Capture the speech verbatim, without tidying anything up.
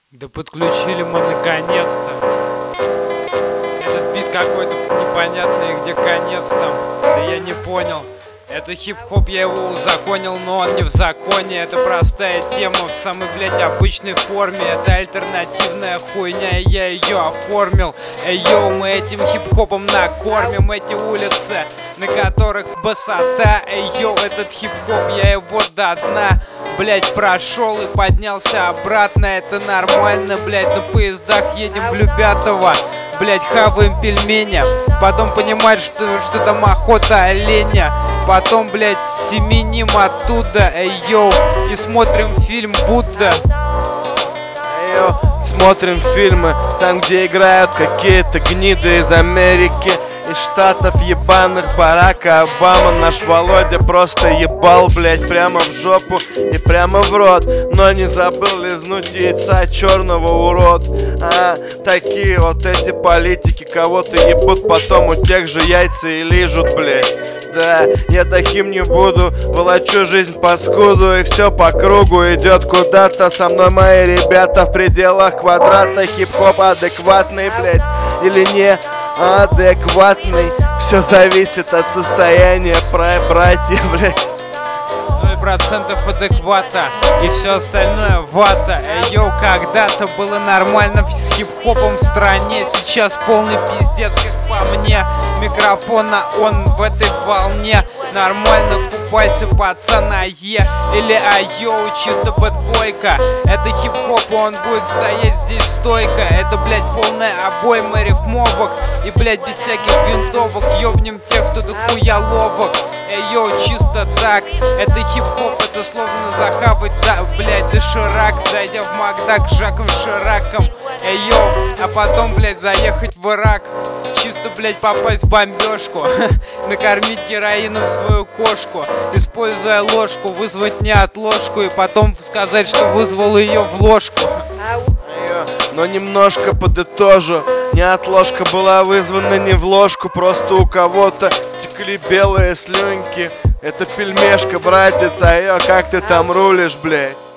Да подключили мы наконец-то. Этот бит какой-то непонятный, где конец там. Да я не понял. Это хип-хоп, я его узаконил, но он не в законе. Это простая тема в самой, блядь, обычной форме. Это альтернативная хуйня, и я ее оформил. Эй, йоу, мы этим хип-хопом накормим эти улицы, на которых басота. Эй, йоу, этот хип-хоп, я его до дна, блядь, прошел и поднялся обратно. Это нормально, блядь, на поездах едем в Любятово, блядь, хаваем пельмени. Потом понимаешь, что, что там охота оленя. Потом, блядь, семеним оттуда, эй, йоу, и смотрим фильм «Будда». Эй, йоу, смотрим фильмы, там, где играют какие-то гниды из Америки, из штатов ебаных. Барака Обама, наш Володя просто ебал, блять, прямо в жопу и прямо в рот, но не забыл лизнуть яйца черного, урод. А, такие вот эти политики, кого-то ебут, потом у тех же яйца и лижут, блять. Да, я таким не буду, волочу жизнь по скуду, и все по кругу идет куда-то. Со мной мои ребята в пределах квадрата. Хип-хоп адекватный, блять, или не адекватный, все зависит от состояния братья, блять. Ноль процентов адеквата и все остальное вата. Эй, йоу, когда-то было нормально с хип-хопом в стране, сейчас полный пиздец, как по мне. Микрофона он в этой волне. Нормально купайся, пацан, ае. Или ай, йоу, чисто бэтбойка. Это хип-хоп, он будет стоять здесь стойко. Это, блядь, полная обойма рифмовок. И, блядь, без всяких винтовок ёбнем тех, кто дохуя ловок. Эй, йоу, чисто так. Это хип-хоп, это словно захавать, да, блядь, доширак, зайдя в Макдак с Жаком Шираком. Эй, йоу, а потом, блядь, заехать в Ирак. Чисто, блядь, попасть в бомбежку. Накормить героином свою кошку, используя ложку, вызвать неотложку и потом сказать, что вызвал ее в ложку. Но немножко подытожу, неотложка была вызвана не в ложку, просто у кого-то текли белые слюнки. Это пельмешка, братец, а я как ты там рулишь, блядь?